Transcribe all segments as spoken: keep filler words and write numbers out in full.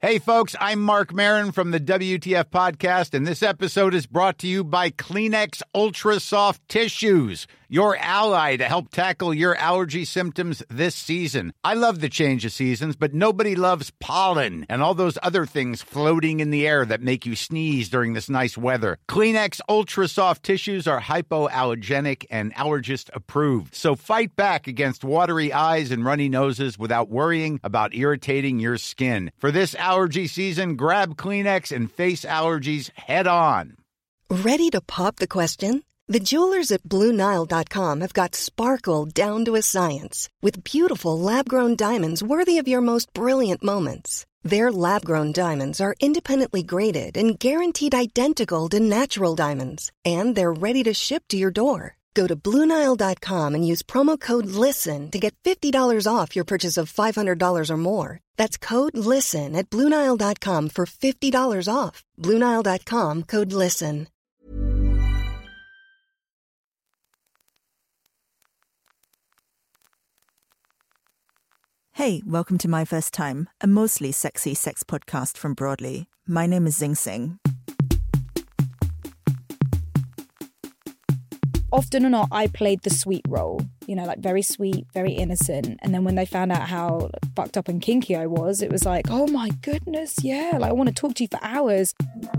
Hey, folks, I'm Mark Maron from the W T F Podcast, and this episode is brought to you by Kleenex Ultra Soft Tissues, your ally to help tackle your allergy symptoms this season. I love the change of seasons, but nobody loves pollen and all those other things floating in the air that make you sneeze during this nice weather. Kleenex Ultra Soft Tissues are hypoallergenic and allergist approved, so fight back against watery eyes and runny noses without worrying about irritating your skin. For this allergy season, grab Kleenex and face allergies head on. Ready to pop the question? The jewelers at Blue Nile dot com have got sparkle down to a science with beautiful lab-grown diamonds worthy of your most brilliant moments. Their lab-grown diamonds are independently graded and guaranteed identical to natural diamonds, and they're ready to ship to your door. Go to Blue Nile dot com and use promo code LISTEN to get fifty dollars off your purchase of five hundred dollars or more. That's code LISTEN at Blue Nile dot com for fifty dollars off. Blue Nile dot com, code LISTEN. Hey, welcome to My First Time, a mostly sexy sex podcast from Broadly. My name is Zing Sing. Often or not, I played the sweet role, you know, like very sweet, very innocent. And then when they found out how fucked up and kinky I was, it was like, oh my goodness, yeah, like I want to talk to you for hours.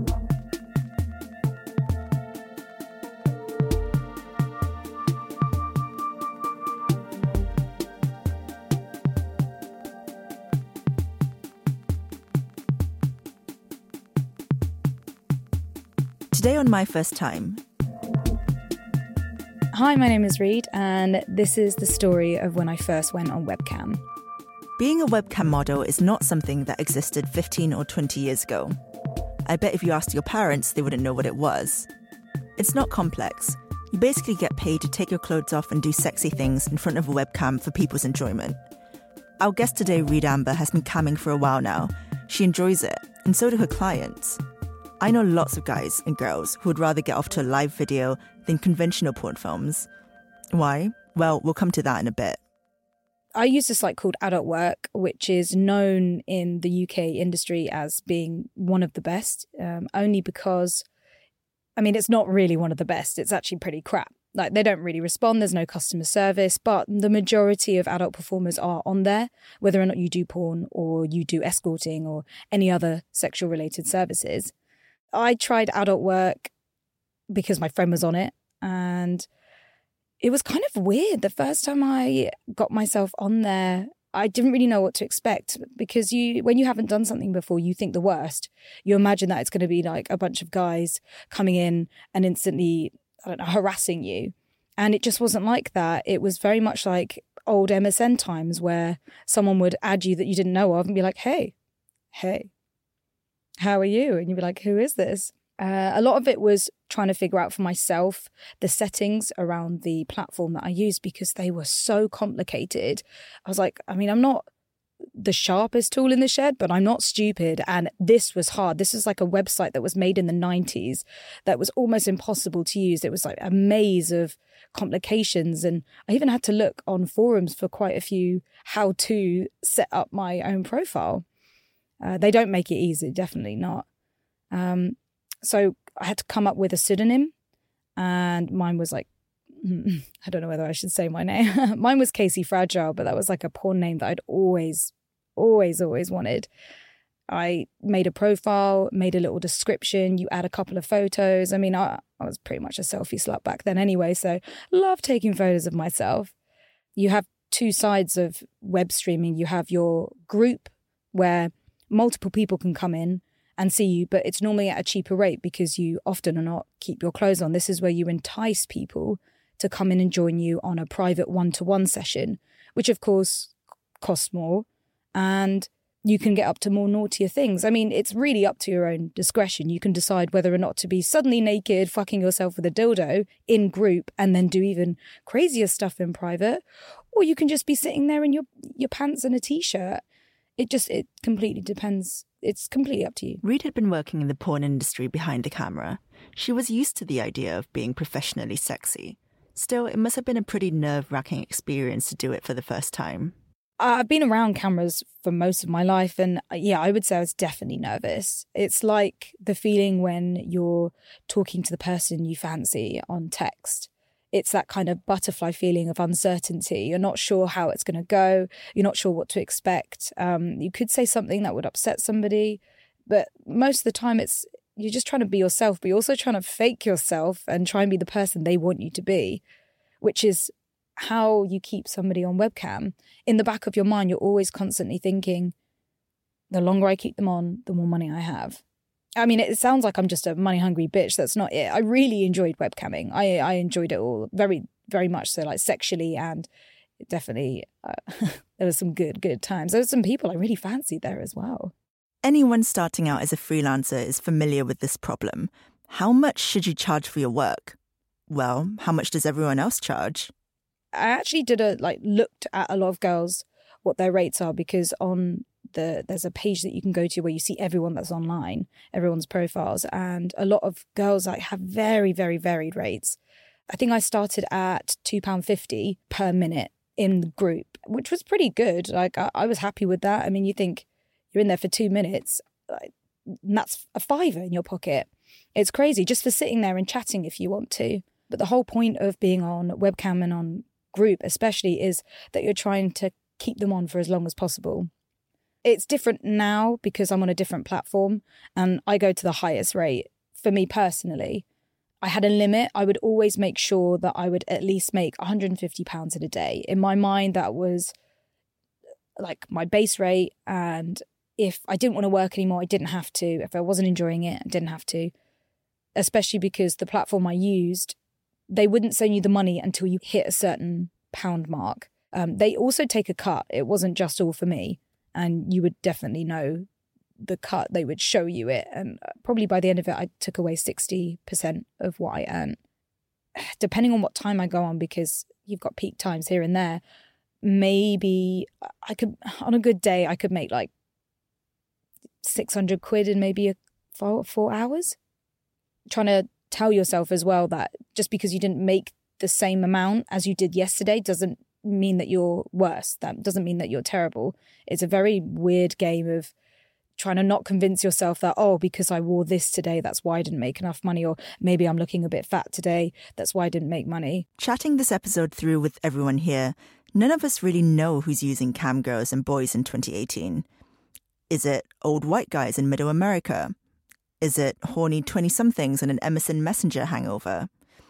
Today on My First Time. Hi, my name is Reed, and this is the story of when I first went on webcam. Being a webcam model is not something that existed fifteen or twenty years ago. I bet if you asked your parents, they wouldn't know what it was. It's not complex. You basically get paid to take your clothes off and do sexy things in front of a webcam for people's enjoyment. Our guest today, Reed Amber, has been camming for a while now. She enjoys it, and so do her clients. I know lots of guys and girls who would rather get off to a live video than conventional porn films. Why? Well, we'll come to that in a bit. I use a site called Adult Work, which is known in the U K industry as being one of the best, um, only because, I mean, it's not really one of the best. It's actually pretty crap. Like, they don't really respond. There's no customer service, but the majority of adult performers are on there, whether or not you do porn or you do escorting or any other sexual related services. I tried Adult Work because my friend was on it, and it was kind of weird. The first time I got myself on there, I didn't really know what to expect, because you, when you haven't done something before, you think the worst. You imagine that it's going to be like a bunch of guys coming in and instantly, I don't know, harassing you. And it just wasn't like that. It was very much like old M S N times where someone would add you that you didn't know of and be like, hey, hey. How are you? And you'd be like, who is this? Uh, a lot of it was trying to figure out for myself the settings around the platform that I used, because they were so complicated. I was like, I mean, I'm not the sharpest tool in the shed, but I'm not stupid. And this was hard. This is like a website that was made in the nineties that was almost impossible to use. It was like a maze of complications. And I even had to look on forums for quite a few how to set up my own profile. Uh, they don't make it easy, definitely not. Um, so I had to come up with a pseudonym, and mine was like, I don't know whether I should say my name. Mine was Casey Fragile, but that was like a porn name that I'd always, always, always wanted. I made a profile, made a little description. You add a couple of photos. I mean, I, I was pretty much a selfie slut back then anyway, so love taking photos of myself. You have two sides of web streaming. You have your group where multiple people can come in and see you, but it's normally at a cheaper rate because you often or not keep your clothes on. This is where you entice people to come in and join you on a private one-to-one session, which of course costs more, and you can get up to more naughtier things. I mean, it's really up to your own discretion. You can decide whether or not to be suddenly naked, fucking yourself with a dildo in group, and then do even crazier stuff in private, or you can just be sitting there in your, your pants and a t-shirt. It just, it completely depends. It's completely up to you. Reed had been working in the porn industry behind the camera. She was used to the idea of being professionally sexy. Still, it must have been a pretty nerve-wracking experience to do it for the first time. I've been around cameras for most of my life, and yeah, I would say I was definitely nervous. It's like the feeling when you're talking to the person you fancy on text. It's that kind of butterfly feeling of uncertainty. You're not sure how it's going to go. You're not sure what to expect. Um, you could say something that would upset somebody, but most of the time it's you're just trying to be yourself, but you're also trying to fake yourself and try and be the person they want you to be, which is how you keep somebody on webcam. In the back of your mind, you're always constantly thinking, the longer I keep them on, the more money I have. I mean, it sounds like I'm just a money-hungry bitch. That's not it. I really enjoyed webcamming. I, I enjoyed it all very, very much so, like sexually, and definitely uh, there was some good, good times. There were some people I really fancied there as well. Anyone starting out as a freelancer is familiar with this problem. How much should you charge for your work? Well, how much does everyone else charge? I actually did a like looked at a lot of girls, what their rates are, because on the there's a page that you can go to where you see everyone that's online, everyone's profiles, and a lot of girls like have very, very varied rates. I think I started at two pounds fifty per minute in the group, which was pretty good. Like I, I was happy with that. I mean, you think you're in there for two minutes, like, and that's a fiver in your pocket. It's crazy just for sitting there and chatting if you want to. But the whole point of being on webcam and on group especially is that you're trying to keep them on for as long as possible. It's different now because I'm on a different platform and I go to the highest rate. For me personally, I had a limit. I would always make sure that I would at least make one hundred fifty pounds in a day. In my mind, that was like my base rate, and if I didn't want to work anymore, I didn't have to. If I wasn't enjoying it, I didn't have to. Especially because the platform I used, they wouldn't send you the money until you hit a certain pound mark. Um, they also take a cut. It wasn't just all for me. And you would definitely know the cut. They would show you it. And probably by the end of it, I took away sixty percent of what I earned. Depending on what time I go on, because you've got peak times here and there, maybe I could, on a good day, I could make like six hundred quid in maybe a four, four hours. Trying to tell yourself as well that just because you didn't make the same amount as you did yesterday doesn't mean that you're worse. That doesn't mean that you're terrible. It's a very weird game of trying to not convince yourself that, oh, because I wore this today, that's why I didn't make enough money, or maybe I'm looking a bit fat today, that's why I didn't make money. Chatting this episode through with everyone here, none of us really know who's using cam girls and boys in twenty eighteen. Is it old white guys in middle America? Is it horny twenty-somethings and an M S N Messenger hangover?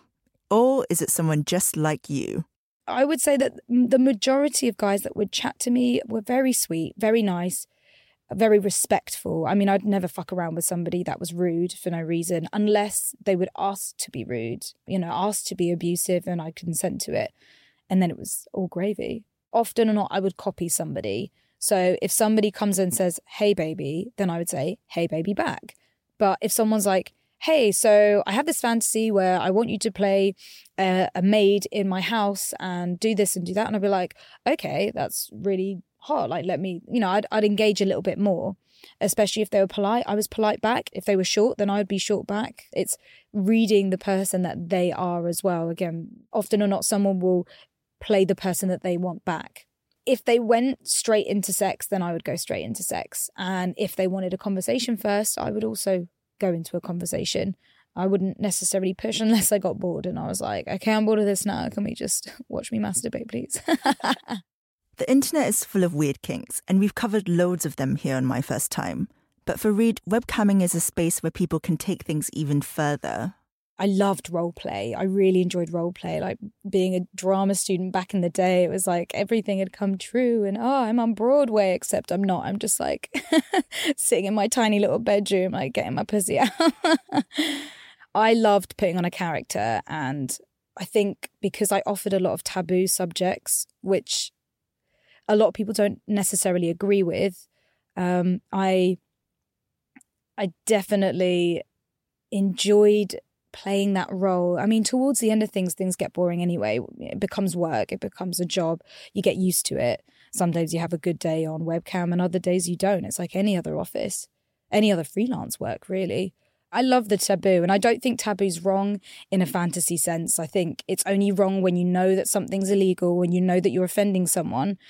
Or is it someone just like you? I would say that the majority of guys that would chat to me were very sweet, very nice, very respectful. I mean, I'd never fuck around with somebody that was rude for no reason, unless they would ask to be rude, you know, ask to be abusive, and I consent to it. And then it was all gravy. Often or not, I would copy somebody. So if somebody comes and says, hey, baby, then I would say, hey, baby, back. But if someone's like, hey, so I have this fantasy where I want you to play a, a maid in my house and do this and do that. And I'd be like, okay, that's really hot. Like, let me, you know, I'd, I'd engage a little bit more, especially if they were polite. I was polite back. If they were short, then I would be short back. It's reading the person that they are as well. Again, often or not, someone will play the person that they want back. If they went straight into sex, then I would go straight into sex. And if they wanted a conversation first, I would also go into a conversation. I wouldn't necessarily push unless I got bored and I was like, okay, I'm bored of this now. Can we just watch me masturbate, please? The internet is full of weird kinks, and we've covered loads of them here on My First Time. But for Reed, webcamming is a space where people can take things even further. I loved role play. I really enjoyed role play. Like being a drama student back in the day, it was like everything had come true and, oh, I'm on Broadway, except I'm not. I'm just like sitting in my tiny little bedroom, like getting my pussy out. I loved putting on a character, and I think because I offered a lot of taboo subjects, which a lot of people don't necessarily agree with, um, I, I definitely enjoyed playing that role. I mean, towards the end of things, things get boring anyway. It becomes work. It becomes a job. You get used to it. Sometimes you have a good day on webcam and other days you don't. It's like any other office, any other freelance work, really. I love the taboo, and I don't think taboo's wrong in a fantasy sense. I think it's only wrong when you know that something's illegal, when you know that you're offending someone.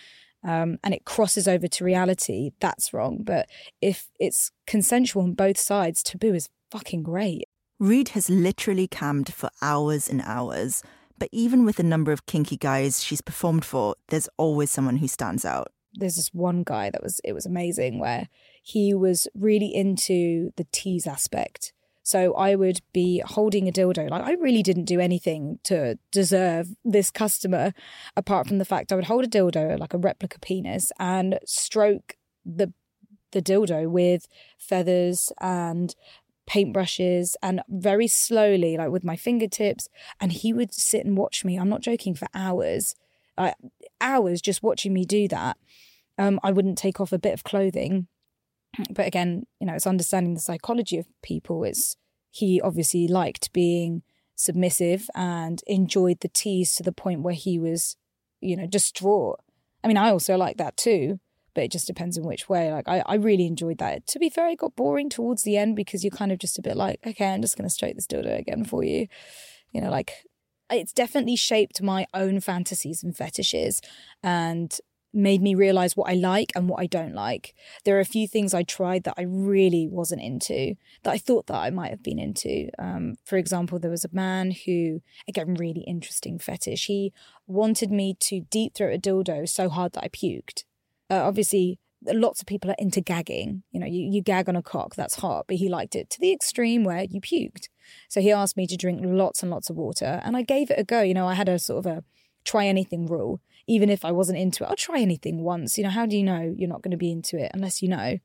um, and it crosses over to reality, that's wrong. But if it's consensual on both sides, taboo is fucking great. Reed has literally cammed for hours and hours, but even with the number of kinky guys she's performed for, there's always someone who stands out. There's this one guy that was, it was amazing, where he was really into the tease aspect. So I would be holding a dildo. Like, I really didn't do anything to deserve this customer, apart from the fact I would hold a dildo, like a replica penis, and stroke the the dildo with feathers and paintbrushes, and very slowly, like with my fingertips. And he would sit and watch me. I'm not joking, for hours, uh, hours just watching me do that. Um, I wouldn't take off a bit of clothing. But again, you know, it's understanding the psychology of people. It's, he obviously liked being submissive and enjoyed the tease to the point where he was, you know, distraught. I mean, I also like that too, but it just depends in which way. Like, I, I really enjoyed that. To be fair, it got boring towards the end because you're kind of just a bit like, okay, I'm just going to stroke this dildo again for you. You know, like, it's definitely shaped my own fantasies and fetishes, and made me realise what I like and what I don't like. There are a few things I tried that I really wasn't into, that I thought that I might have been into. Um, for example, there was a man who, again, really interesting fetish. He wanted me to deep throat a dildo so hard that I puked. Uh, obviously, lots of people are into gagging. You know, you, you gag on a cock, that's hot, but he liked it to the extreme where you puked. So he asked me to drink lots and lots of water, and I gave it a go. You know, I had a sort of a try anything rule. Even if I wasn't into it, I'll try anything once. You know, how do you know you're not going to be into it unless you know?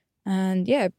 And yeah,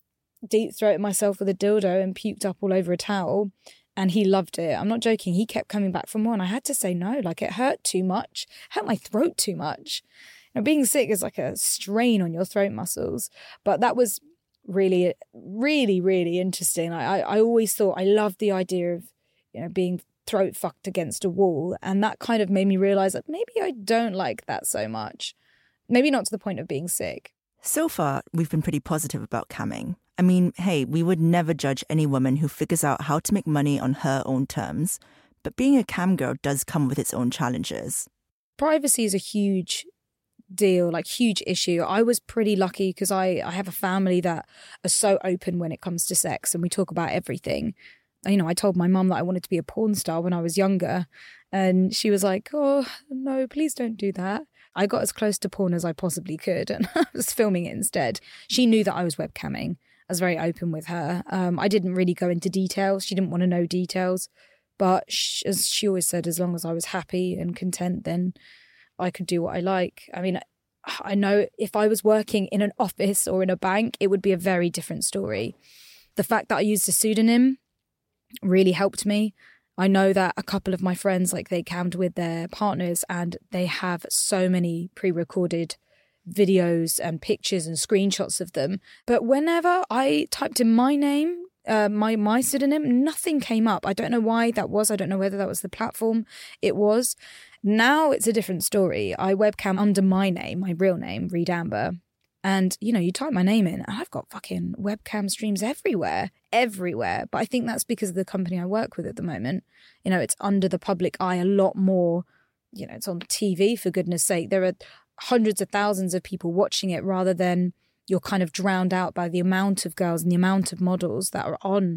deep throated myself with a dildo and puked up all over a towel. And he loved it. I'm not joking. He kept coming back for more. And I had to say no. Like, it hurt too much. It hurt my throat too much. You know, being sick is like a strain on your throat muscles. But that was really, really, really interesting. Like, I, I always thought, I loved the idea of, you know, being throat fucked against a wall, and that kind of made me realise that maybe I don't like that so much. Maybe not to the point of being sick. So far, we've been pretty positive about camming. I mean, hey, we would never judge any woman who figures out how to make money on her own terms, but being a cam girl does come with its own challenges. Privacy is a huge deal, like huge issue. I was pretty lucky because I, I have a family that are so open when it comes to sex, and we talk about everything. You know, I told my mum that I wanted to be a porn star when I was younger, and she was like, oh, no, please don't do that. I got as close to porn as I possibly could, and I was filming it instead. She knew that I was webcamming. I was very open with her. Um, I didn't really go into details. She didn't want to know details. But she, as she always said, as long as I was happy and content, then I could do what I like. I mean, I know if I was working in an office or in a bank, it would be a very different story. The fact that I used a pseudonym really helped me. I know that a couple of my friends, like, they cammed with their partners and they have so many pre-recorded videos and pictures and screenshots of them. But whenever I typed in my name, uh, my, my pseudonym, nothing came up. I don't know why that was. I don't know whether that was the platform it was. Now it's a different story. I webcam under my name, my real name, Reed Amber. And, you know, you type my name in and I've got fucking webcam streams everywhere, everywhere. But I think that's because of the company I work with at the moment. You know, it's under the public eye a lot more. You know, it's on T V, for goodness sake. There are hundreds of thousands of people watching it, rather than you're kind of drowned out by the amount of girls and the amount of models that are on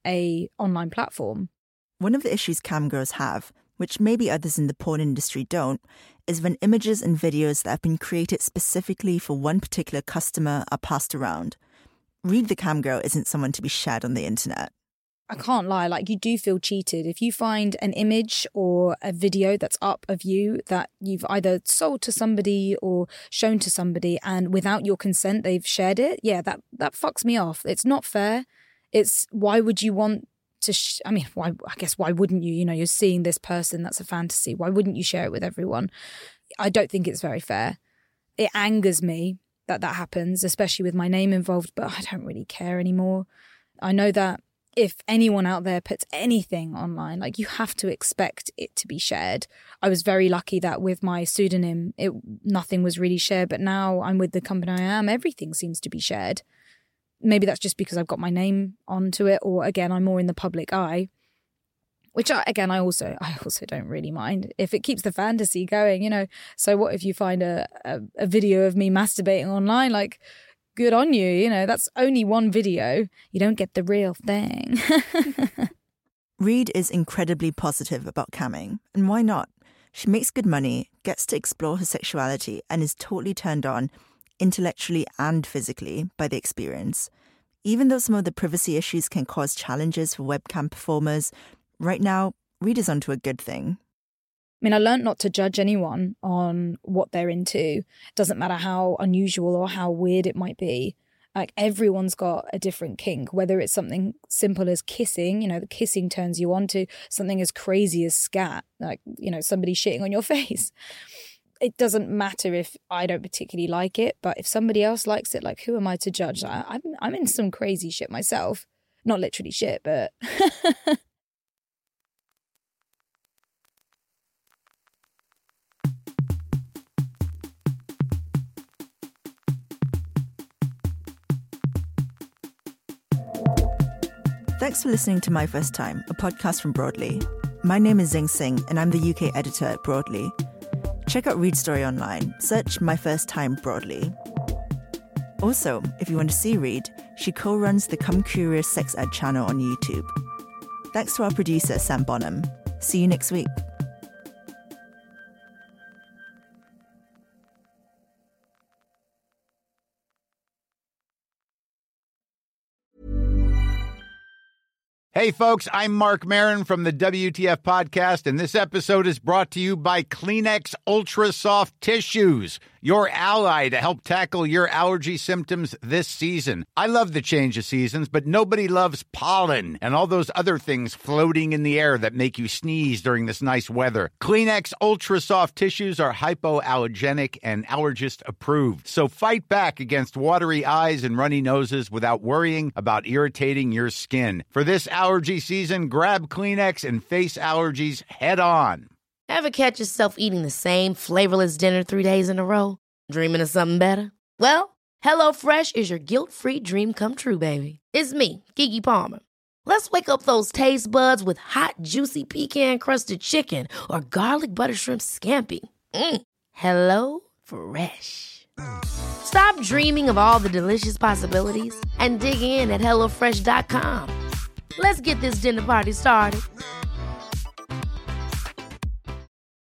a online platform. One of the issues cam girls have, which maybe others in the porn industry don't, is when images and videos that have been created specifically for one particular customer are passed around. Reed the cam girl isn't someone to be shared on the internet. I can't lie, like, you do feel cheated. If you find an image or a video that's up of you that you've either sold to somebody or shown to somebody, and without your consent they've shared it, yeah, that, that fucks me off. It's not fair. It's, why would you want to, sh- I mean, why? I guess why wouldn't you? You know, you're seeing this person, that's a fantasy. Why wouldn't you share it with everyone? I don't think it's very fair. It angers me that that happens, especially with my name involved, but I don't really care anymore. I know that if anyone out there puts anything online, like, you have to expect it to be shared. I was very lucky that with my pseudonym, it nothing was really shared, but now I'm with the company I am, everything seems to be shared. Maybe that's just because I've got my name onto it, or again, I'm more in the public eye. Which, I, again, I also I also don't really mind if it keeps the fantasy going, you know. So what if you find a, a, a video of me masturbating online? Like, good on you, you know. That's only one video. You don't get the real thing. Reed is incredibly positive about camming, and why not? She makes good money, gets to explore her sexuality, and is totally turned on, intellectually and physically, by the experience. Even though some of the privacy issues can cause challenges for webcam performers, right now, Reed is onto a good thing. I mean, I learned not to judge anyone on what they're into. It doesn't matter how unusual or how weird it might be. Like, everyone's got a different kink, whether it's something simple as kissing, you know, the kissing turns you on, to something as crazy as scat, like, you know, somebody shitting on your face. It doesn't matter if I don't particularly like it, but if somebody else likes it, like, who am I to judge? I, I'm, I'm in some crazy shit myself. Not literally shit, but... Thanks for listening to My First Time, a podcast from Broadly. My name is Zing Singh, and I'm the U K editor at Broadly. Check out Reed's story online. Search My First Time Broadly. Also, if you want to see Reed, she co-runs the Come Curious Sex Ed channel on YouTube. Thanks to our producer, Sam Bonham. See you next week. Hey, folks, I'm Mark Maron from the W T F Podcast, and this episode is brought to you by Kleenex Ultra Soft Tissues, your ally to help tackle your allergy symptoms this season. I love the change of seasons, but nobody loves pollen and all those other things floating in the air that make you sneeze during this nice weather. Kleenex Ultra Soft Tissues are hypoallergenic and allergist approved, so fight back against watery eyes and runny noses without worrying about irritating your skin. For this allergy season, grab Kleenex and face allergies head on. Ever catch yourself eating the same flavorless dinner three days in a row? Dreaming of something better? Well, HelloFresh is your guilt-free dream come true, baby. It's me, Keke Palmer. Let's wake up those taste buds with hot, juicy pecan-crusted chicken or garlic butter shrimp scampi. Mm. Hello Fresh. Stop dreaming of all the delicious possibilities and dig in at hello fresh dot com. Let's get this dinner party started.